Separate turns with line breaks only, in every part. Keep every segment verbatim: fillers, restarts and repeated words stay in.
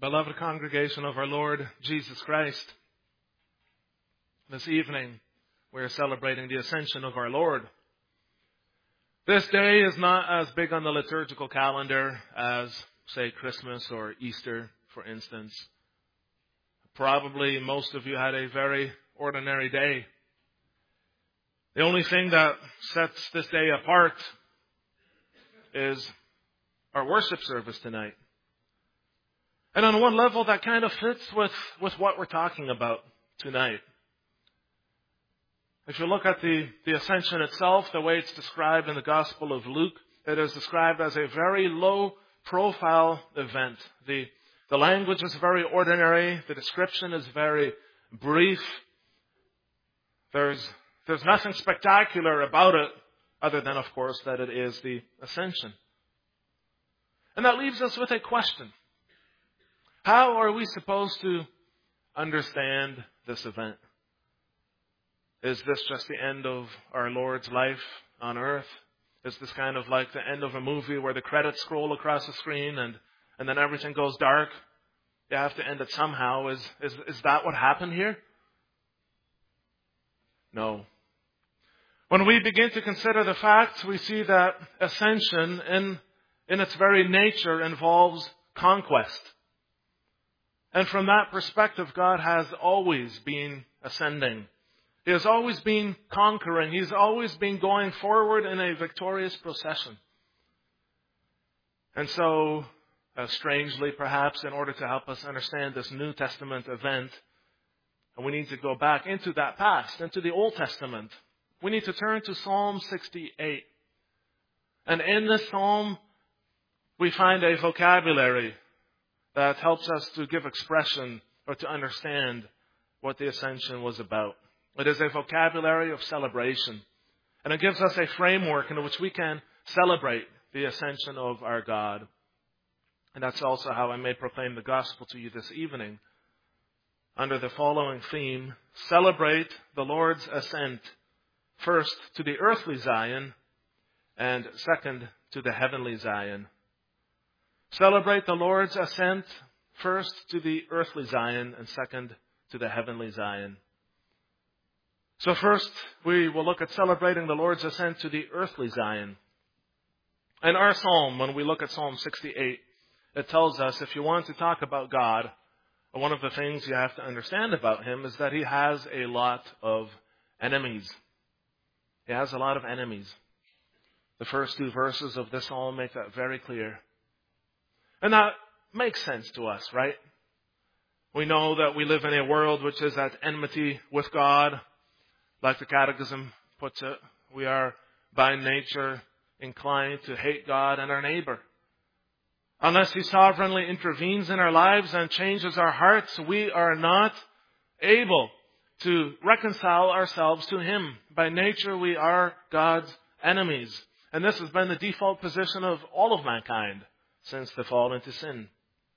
Beloved congregation of our Lord Jesus Christ, this evening we are celebrating the ascension of our Lord. This day is not as big on the liturgical calendar as, say, Christmas or Easter, for instance. Probably most of you had a very ordinary day. The only thing that sets this day apart is our worship service tonight. And on one level, that kind of fits with, with what we're talking about tonight. If you look at the, the ascension itself, the way it's described in the Gospel of Luke, it is described as a very low-profile event. The, the language is very ordinary. The description is very brief. There's, there's nothing spectacular about it, other than, of course, that it is the ascension. And that leaves us with a question. How are we supposed to understand this event? Is this just the end of our Lord's life on earth? Is this kind of like the end of a movie where the credits scroll across the screen and, and then everything goes dark? You have to end it somehow. Is, is, is that what happened here? No. When we begin to consider the facts, we see that ascension in, in its very nature involves conquest. And from that perspective, God has always been ascending. He has always been conquering. He's always been going forward in a victorious procession. And so, uh, strangely perhaps, in order to help us understand this New Testament event, we need to go back into that past, into the Old Testament. We need to turn to Psalm sixty-eight. And in this psalm, we find a vocabulary that helps us to give expression or to understand what the ascension was about. It is a vocabulary of celebration. And it gives us a framework in which we can celebrate the ascension of our God. And that's also how I may proclaim the gospel to you this evening. Under the following theme, celebrate the Lord's ascent, first to the earthly Zion, and second to the heavenly Zion. Celebrate the Lord's ascent, first to the earthly Zion, and second to the heavenly Zion. So first, we will look at celebrating the Lord's ascent to the earthly Zion. In our psalm, when we look at Psalm sixty-eight, it tells us if you want to talk about God, one of the things you have to understand about Him is that He has a lot of enemies. He has a lot of enemies. The first two verses of this psalm make that very clear. And that makes sense to us, right? We know that we live in a world which is at enmity with God. Like the Catechism puts it, we are by nature inclined to hate God and our neighbor. Unless He sovereignly intervenes in our lives and changes our hearts, we are not able to reconcile ourselves to Him. By nature, we are God's enemies. And this has been the default position of all of mankind since the fall into sin.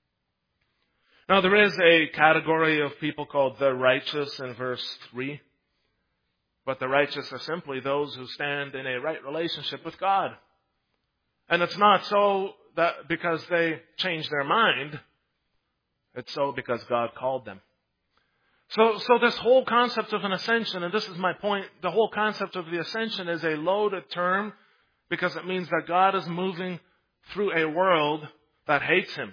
Now, there is a category of people called the righteous in verse three. But the righteous are simply those who stand in a right relationship with God. And it's not so that because they changed their mind. It's so because God called them. So, so this whole concept of an ascension, and this is my point, the whole concept of the ascension is a loaded term because it means that God is moving through a world that hates Him.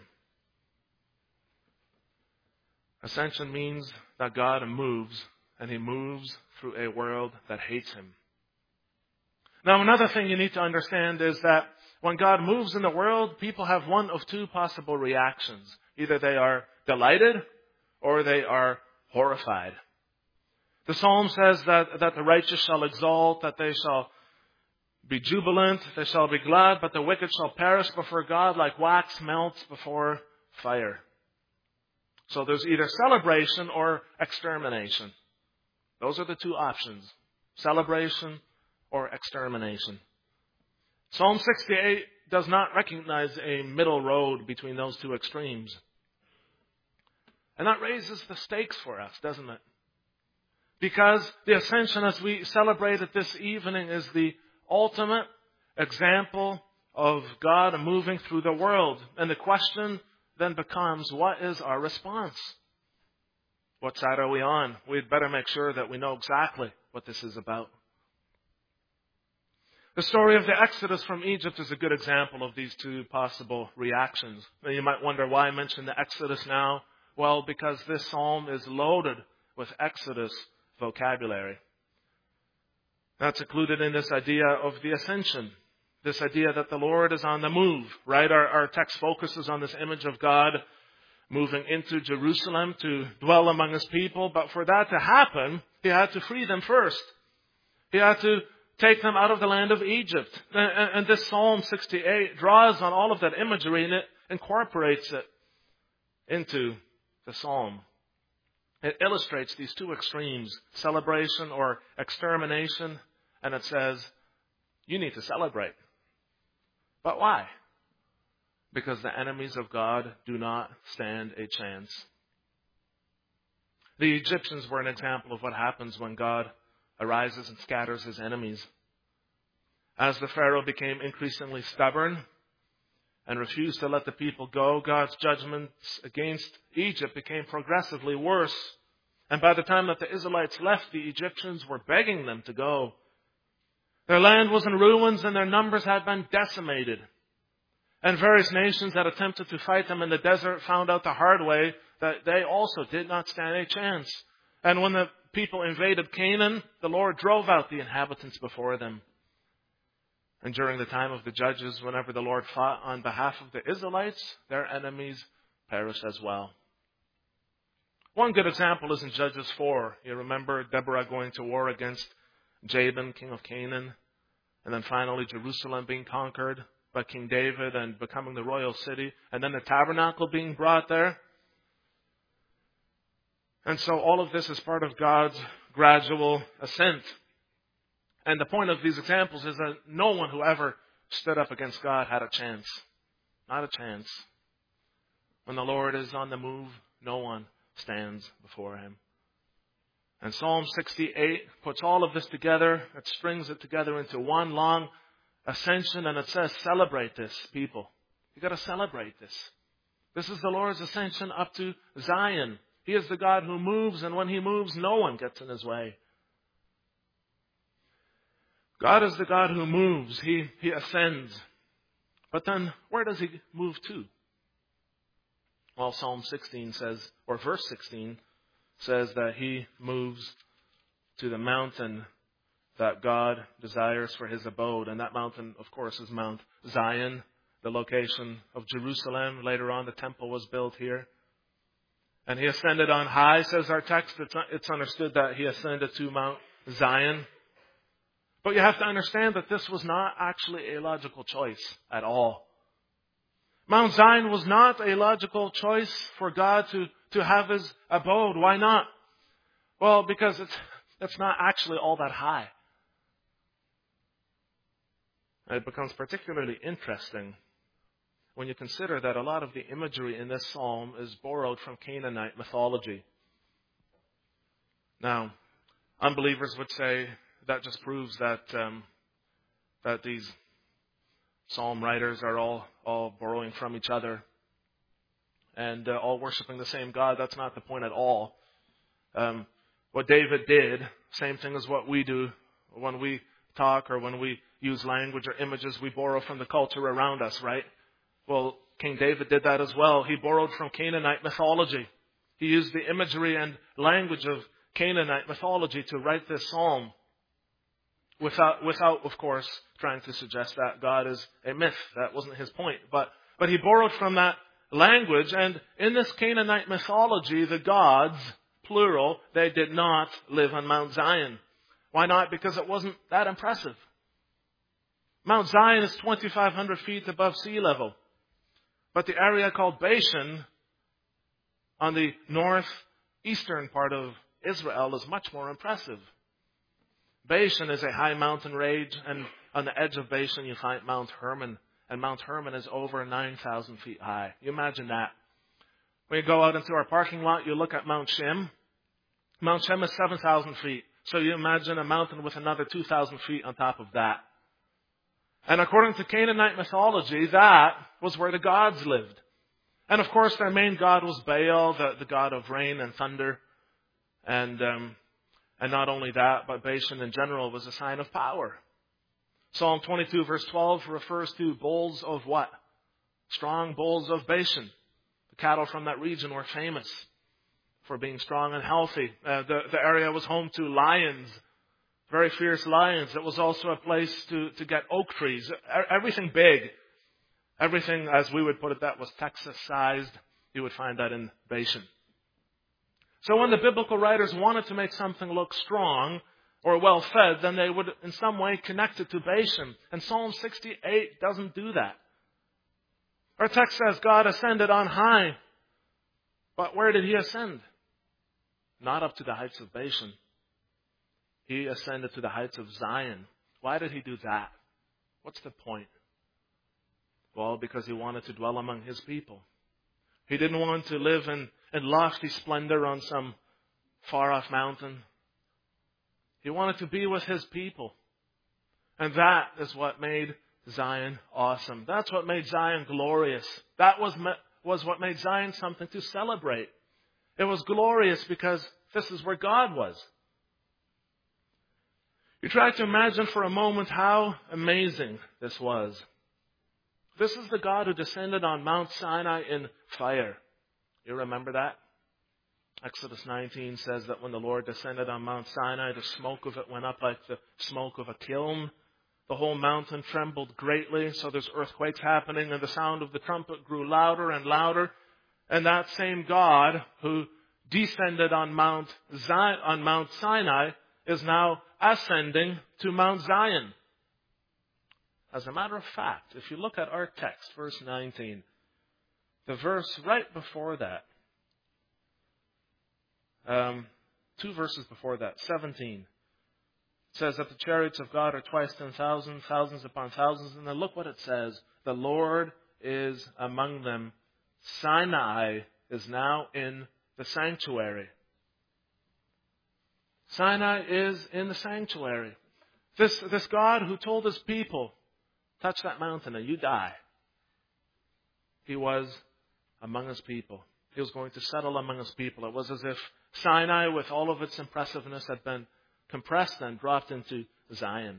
Ascension means that God moves, and He moves through a world that hates Him. Now, another thing you need to understand is that when God moves in the world, people have one of two possible reactions. Either they are delighted or they are horrified. The psalm says that, that the righteous shall exalt, that they shall be jubilant, they shall be glad, but the wicked shall perish before God like wax melts before fire. So there's either celebration or extermination. Those are the two options. Celebration or extermination. Psalm sixty-eight does not recognize a middle road between those two extremes. And that raises the stakes for us, doesn't it? Because the ascension as we celebrate it this evening is the ultimate example of God moving through the world. And the question then becomes, what is our response? What side are we on? We'd better make sure that we know exactly what this is about. The story of the Exodus from Egypt is a good example of these two possible reactions. Now, you might wonder why I mention the Exodus now. Well, because this psalm is loaded with Exodus vocabulary. That's included in this idea of the ascension. This idea that the Lord is on the move, right? Our, our text focuses on this image of God moving into Jerusalem to dwell among His people. But for that to happen, He had to free them first. He had to take them out of the land of Egypt. And, and this Psalm sixty-eight draws on all of that imagery and it incorporates it into the psalm. It illustrates these two extremes, celebration or extermination, and it says, you need to celebrate. But why? Because the enemies of God do not stand a chance. The Egyptians were an example of what happens when God arises and scatters His enemies. As the Pharaoh became increasingly stubborn and refused to let the people go, God's judgments against Egypt became progressively worse. And by the time that the Israelites left, the Egyptians were begging them to go. Their land was in ruins and their numbers had been decimated. And various nations that attempted to fight them in the desert found out the hard way that they also did not stand a chance. And when the people invaded Canaan, the Lord drove out the inhabitants before them. And during the time of the judges, whenever the Lord fought on behalf of the Israelites, their enemies perished as well. One good example is in Judges four. You remember Deborah going to war against Jabin, king of Canaan, and then finally Jerusalem being conquered by King David and becoming the royal city, and then the tabernacle being brought there. And so all of this is part of God's gradual ascent. And the point of these examples is that no one who ever stood up against God had a chance. Not a chance. When the Lord is on the move, no one stands before Him. And Psalm sixty-eight puts all of this together. It strings it together into one long ascension. And it says, celebrate this, people. You've got to celebrate this. This is the Lord's ascension up to Zion. He is the God who moves. And when He moves, no one gets in His way. God is the God who moves. He, he ascends. But then, where does He move to? Well, Psalm sixteen says, or verse sixteen says that He moves to the mountain that God desires for His abode. And that mountain, of course, is Mount Zion, the location of Jerusalem. Later on, the temple was built here. And He ascended on high, says our text. It's, it's understood that He ascended to Mount Zion. But you have to understand that this was not actually a logical choice at all. Mount Zion was not a logical choice for God to, to have His abode. Why not? Well, because it's, it's not actually all that high. It becomes particularly interesting when you consider that a lot of the imagery in this psalm is borrowed from Canaanite mythology. Now, unbelievers would say that just proves that um, that these psalm writers are all, all borrowing from each other and uh, all worshiping the same God. That's not the point at all. Um, what David did, same thing as what we do when we talk or when we use language or images, we borrow from the culture around us, right? Well, King David did that as well. He borrowed from Canaanite mythology. He used the imagery and language of Canaanite mythology to write this psalm. Without, without, of course, trying to suggest that God is a myth. That wasn't his point. But, but he borrowed from that language. And in this Canaanite mythology, the gods, plural, they did not live on Mount Zion. Why not? Because it wasn't that impressive. Mount Zion is twenty-five hundred feet above sea level. But the area called Bashan, on the northeastern part of Israel, is much more impressive. Bashan is a high mountain range, and on the edge of Bashan you find Mount Hermon. And Mount Hermon is over nine thousand feet high. You imagine that. When you go out into our parking lot, you look at Mount Shem. Mount Shem is seven thousand feet. So you imagine a mountain with another two thousand feet on top of that. And according to Canaanite mythology, that was where the gods lived. And of course, their main god was Baal, the, the god of rain and thunder. And um, and not only that, but Bashan in general was a sign of power. Psalm twenty-two verse twelve refers to bulls of what? Strong bulls of Bashan. The cattle from that region were famous for being strong and healthy. Uh, the, the area was home to lions, very fierce lions. It was also a place to, to get oak trees. Everything big, everything, as we would put it, that was Texas-sized, you would find that in Bashan. So when the biblical writers wanted to make something look strong or well-fed, then they would in some way connect it to Bashan. And Psalm sixty-eight doesn't do that. Our text says God ascended on high. But where did he ascend? Not up to the heights of Bashan. He ascended to the heights of Zion. Why did he do that? What's the point? Well, because he wanted to dwell among his people. He didn't want to live in, in lofty splendor on some far-off mountain. He wanted to be with his people. And that is what made Zion awesome. That's what made Zion glorious. That was, was what made Zion something to celebrate. It was glorious because this is where God was. You try to imagine for a moment how amazing this was. This is the God who descended on Mount Sinai in fire. You remember that? Exodus nineteen says that when the Lord descended on Mount Sinai, the smoke of it went up like the smoke of a kiln. The whole mountain trembled greatly, so there's earthquakes happening, and the sound of the trumpet grew louder and louder. And that same God who descended on Mount Zion, on Mount Sinai is now ascending to Mount Zion. As a matter of fact, if you look at our text, verse nineteen, the verse right before that, um, two verses before that, seventeen, says that the chariots of God are twice ten thousand, thousands upon thousands. And then look what it says. The Lord is among them. Sinai is now in the sanctuary. Sinai is in the sanctuary. This, this God who told his people, touch that mountain and you die. He was among his people. He was going to settle among his people. It was as if Sinai, with all of its impressiveness, had been compressed and dropped into Zion.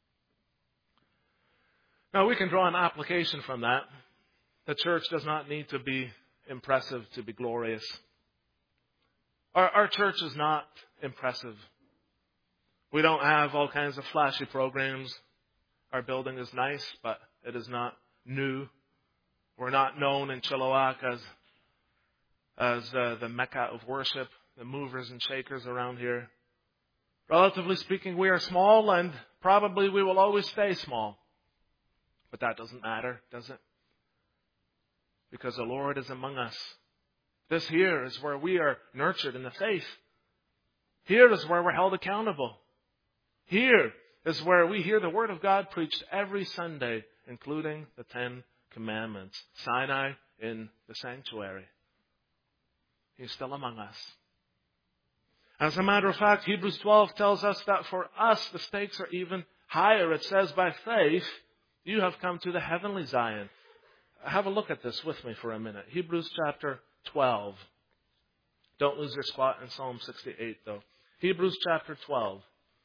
Now we can draw an application from that. The church does not need to be impressive to be glorious. Our, our church is not impressive. We don't have all kinds of flashy programs. Our building is nice, but it is not new. We're not known in Chilliwack as, as uh, the Mecca of worship, the movers and shakers around here. Relatively speaking, we are small, and probably we will always stay small. But that doesn't matter, does it? Because the Lord is among us. This here is where we are nurtured in the faith. Here is where we're held accountable. Here is where we hear the Word of God preached every Sunday, including the Ten Commandments. Sinai in the sanctuary. He's still among us. As a matter of fact, Hebrews twelve tells us that for us the stakes are even higher. It says, by faith, you have come to the heavenly Zion. Have a look at this with me for a minute. Hebrews chapter twelve. Don't lose your spot in Psalm sixty-eight, though. Hebrews chapter twelve.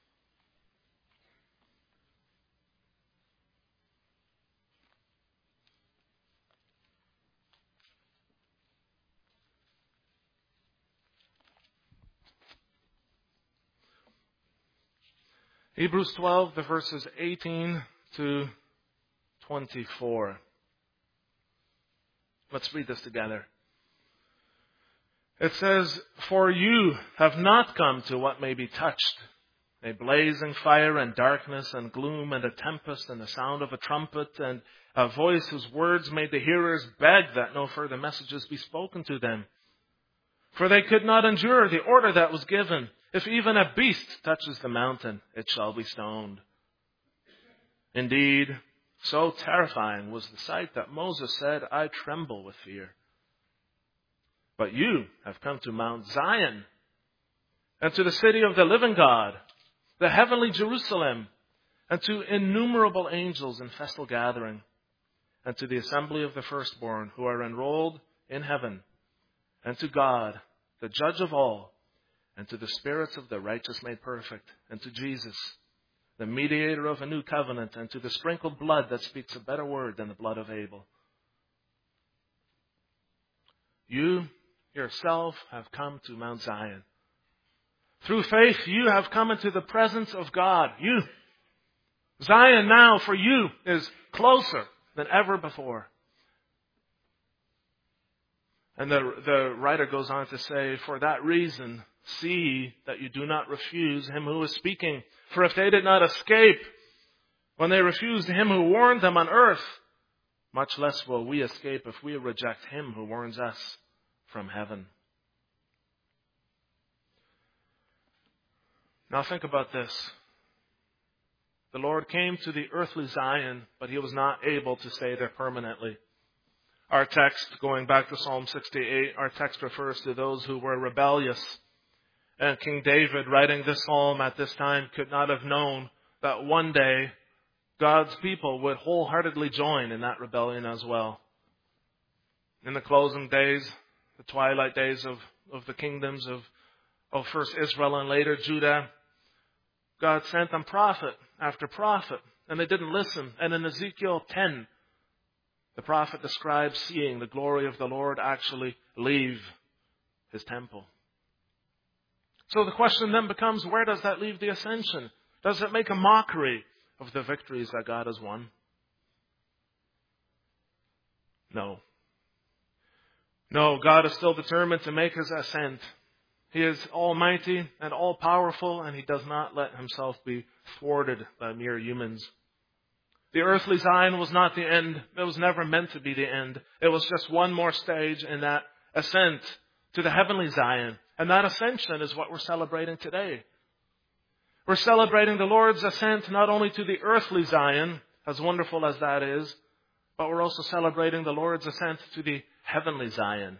Hebrews twelve, the verses eighteen to twenty-four. Let's read this together. It says, for you have not come to what may be touched, a blazing fire and darkness and gloom and a tempest and the sound of a trumpet and a voice whose words made the hearers beg that no further messages be spoken to them. For they could not endure the order that was given. If even a beast touches the mountain, it shall be stoned. Indeed, so terrifying was the sight that Moses said, I tremble with fear. But you have come to Mount Zion and to the city of the living God, the heavenly Jerusalem, and to innumerable angels in festal gathering, and to the assembly of the firstborn who are enrolled in heaven, and to God, the judge of all, and to the spirits of the righteous made perfect, and to Jesus, the mediator of a new covenant, and to the sprinkled blood that speaks a better word than the blood of Abel. You yourself have come to Mount Zion. Through faith, you have come into the presence of God. You. Zion now for you is closer than ever before. And the, the writer goes on to say, for that reason, see that you do not refuse him who is speaking. For if they did not escape when they refused him who warned them on earth, much less will we escape if we reject him who warns us from heaven. Now think about this. The Lord came to the earthly Zion, but he was not able to stay there permanently. Our text, going back to Psalm sixty-eight, our text refers to those who were rebellious. And King David, writing this psalm at this time, could not have known that one day God's people would wholeheartedly join in that rebellion as well. In the closing days, the twilight days of, of the kingdoms of, of first Israel and later Judah, God sent them prophet after prophet, and they didn't listen. And in Ezekiel ten, the prophet describes seeing the glory of the Lord actually leave his temple. So the question then becomes, where does that leave the ascension? Does it make a mockery of the victories that God has won? No. No, God is still determined to make his ascent. He is almighty and all-powerful, and he does not let himself be thwarted by mere humans. The earthly Zion was not the end. It was never meant to be the end. It was just one more stage in that ascent to the heavenly Zion. And that ascension is what we're celebrating today. We're celebrating the Lord's ascent not only to the earthly Zion, as wonderful as that is, but we're also celebrating the Lord's ascent to the heavenly Zion.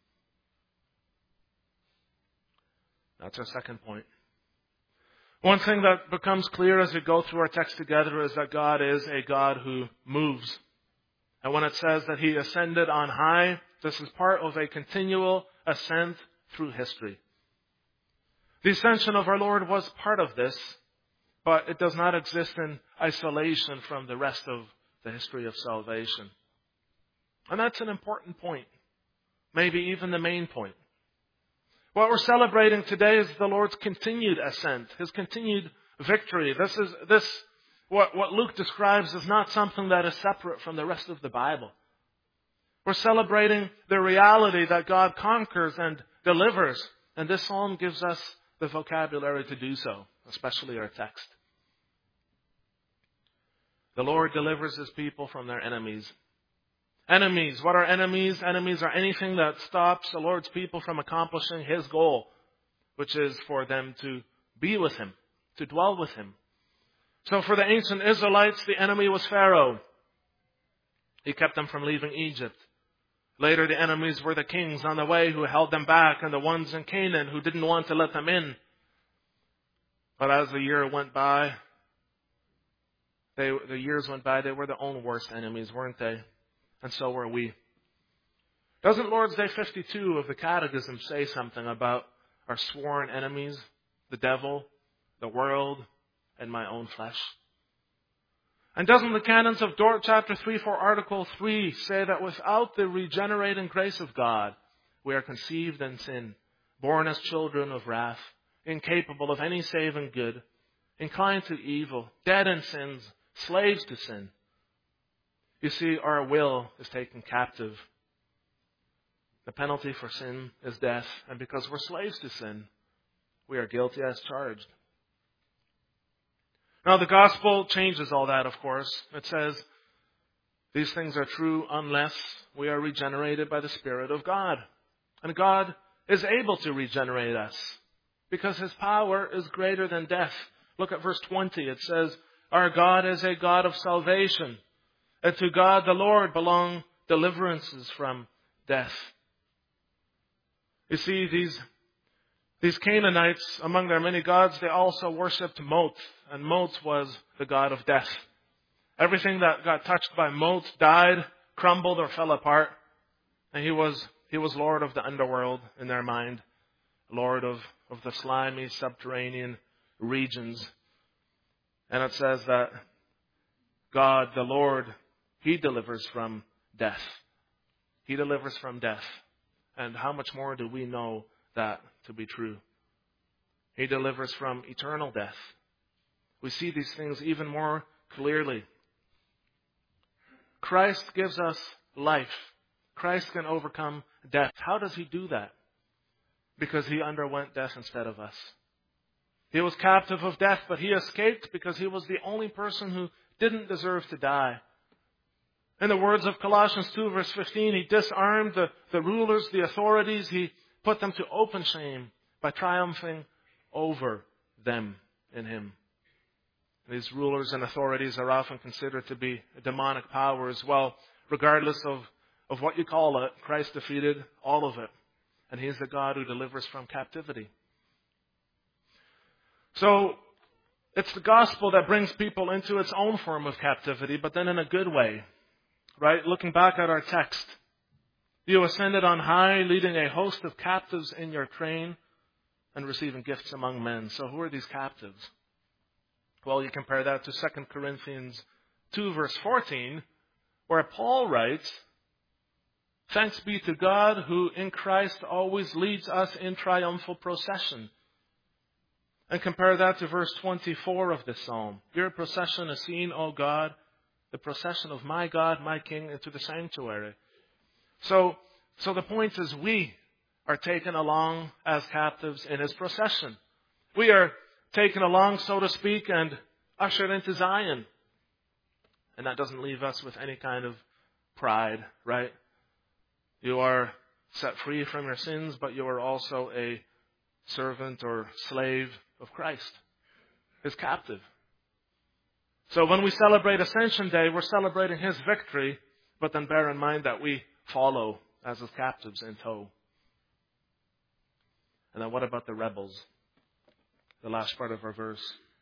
That's our second point. One thing that becomes clear as we go through our text together is that God is a God who moves. And when it says that he ascended on high, this is part of a continual ascent through history. The ascension of our Lord was part of this, but it does not exist in isolation from the rest of the history of salvation. And that's an important point, maybe even the main point. What we're celebrating today is the Lord's continued ascent, his continued victory. This is this what, what Luke describes is not something that is separate from the rest of the Bible. We're celebrating the reality that God conquers and delivers, and this psalm gives us the vocabulary to do so, especially our text. The Lord delivers his people from their enemies. Enemies. What are enemies? Enemies are anything that stops the Lord's people from accomplishing his goal, which is for them to be with him, to dwell with him. So for the ancient Israelites, the enemy was Pharaoh. He kept them from leaving Egypt. Later, the enemies were the kings on the way who held them back, and the ones in Canaan who didn't want to let them in. But as the year went by, they, the years went by, they were their own worst enemies, weren't they? And so were we. Doesn't Lord's Day fifty-two of the Catechism say something about our sworn enemies, the devil, the world, and my own flesh? And doesn't the canons of Dort chapter three, four, article three say that without the regenerating grace of God, we are conceived in sin, born as children of wrath, incapable of any saving good, inclined to evil, dead in sins, slaves to sin? You see, our will is taken captive. The penalty for sin is death, and because we're slaves to sin, we are guilty as charged. Now, the gospel changes all that, of course. It says these things are true unless we are regenerated by the Spirit of God. And God is able to regenerate us because his power is greater than death. Look at verse twenty. It says, our God is a God of salvation, and to God the Lord belong deliverances from death. You see, these These Canaanites, among their many gods, they also worshipped Mot. And Mot was the god of death. Everything that got touched by Mot died, crumbled, or fell apart. And he was He was Lord of the underworld in their mind, Lord of, of the slimy subterranean regions. And it says that God, the Lord, He delivers from death. He delivers from death. And how much more do we know that to be true? He delivers from eternal death. We see these things even more clearly. Christ gives us life. Christ can overcome death. How does He do that? Because He underwent death instead of us. He was captive of death, but He escaped because He was the only person who didn't deserve to die. In the words of Colossians two, verse fifteen, He disarmed the, the rulers, the authorities. He put them to open shame by triumphing over them in Him. These rulers and authorities are often considered to be demonic powers. Well, regardless of, of what you call it, Christ defeated all of it. And He is the God who delivers from captivity. So, it's the gospel that brings people into its own form of captivity, but then in a good way. Right? Looking back at our text. You ascended on high, leading a host of captives in your train and receiving gifts among men. So who are these captives? Well, you compare that to Second Corinthians two, verse fourteen, where Paul writes, "Thanks be to God who in Christ always leads us in triumphal procession." And compare that to verse twenty-four of this psalm. "Your procession is seen, O God, the procession of my God, my King, into the sanctuary." So, so the point is we are taken along as captives in His procession. We are taken along, so to speak, and ushered into Zion. And that doesn't leave us with any kind of pride, right? You are set free from your sins, but you are also a servant or slave of Christ, His captive. So when we celebrate Ascension Day, we're celebrating His victory, but then bear in mind that we follow as His captives in tow. And then what about the rebels? The last part of our verse.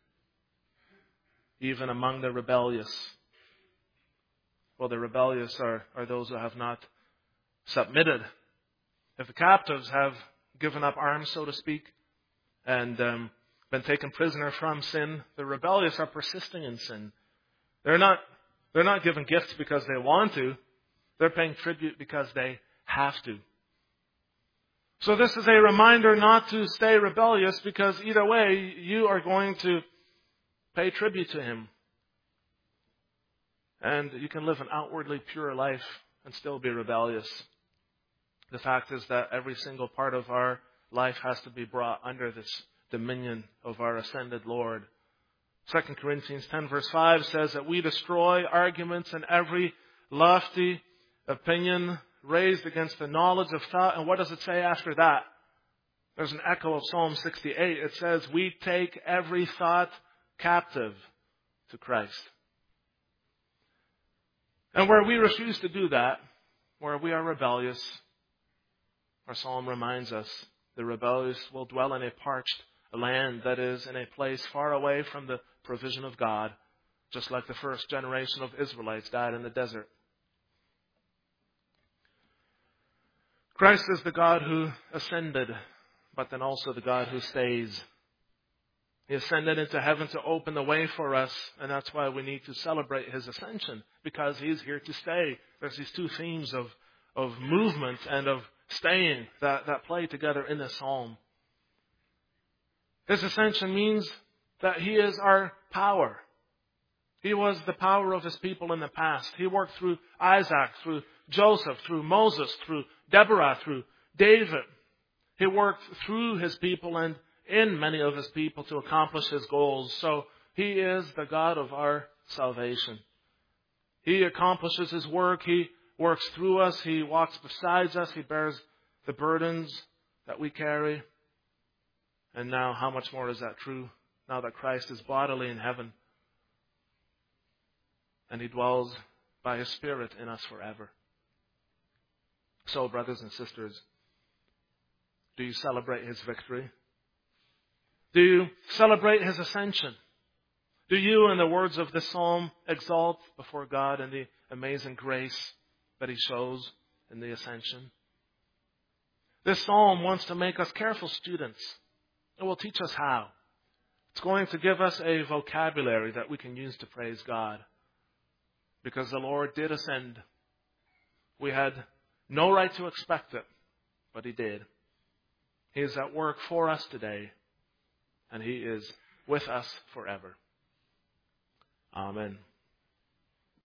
Even among the rebellious. Well, the rebellious are, are those who have not submitted. If the captives have given up arms, so to speak, and um, been taken prisoner from sin, the rebellious are persisting in sin. They're not, they're not giving gifts because they want to. They're paying tribute because they have to. So this is a reminder not to stay rebellious, because either way, you are going to pay tribute to Him. And you can live an outwardly pure life and still be rebellious. The fact is that every single part of our life has to be brought under this dominion of our ascended Lord. Second Corinthians ten verse five says that we destroy arguments and every lofty opinion raised against the knowledge of thought. And what does it say after that? There's an echo of Psalm sixty-eight. It says, we take every thought captive to Christ. And where we refuse to do that, where we are rebellious, our psalm reminds us, the rebellious will dwell in a parched land, that is, in a place far away from the provision of God, just like the first generation of Israelites died in the desert. Christ is the God who ascended, but then also the God who stays. He ascended into heaven to open the way for us, and that's why we need to celebrate His ascension, because He's here to stay. There's these two themes of, of movement and of staying that, that play together in this psalm. His ascension means that He is our power. He was the power of His people in the past. He worked through Isaac, through Joseph, through Moses, through Deborah, through David. He worked through His people and in many of His people to accomplish His goals. So He is the God of our salvation. He accomplishes His work. He works through us. He walks beside us. He bears the burdens that we carry. And now, how much more is that true now that Christ is bodily in heaven and He dwells by His Spirit in us forever? So, brothers and sisters, do you celebrate His victory? Do you celebrate His ascension? Do you, in the words of this psalm, exalt before God in the amazing grace that He shows in the ascension? This psalm wants to make us careful students. It will teach us how. It's going to give us a vocabulary that we can use to praise God. Because the Lord did ascend. We had no right to expect it, but He did. He is at work for us today, and He is with us forever. Amen.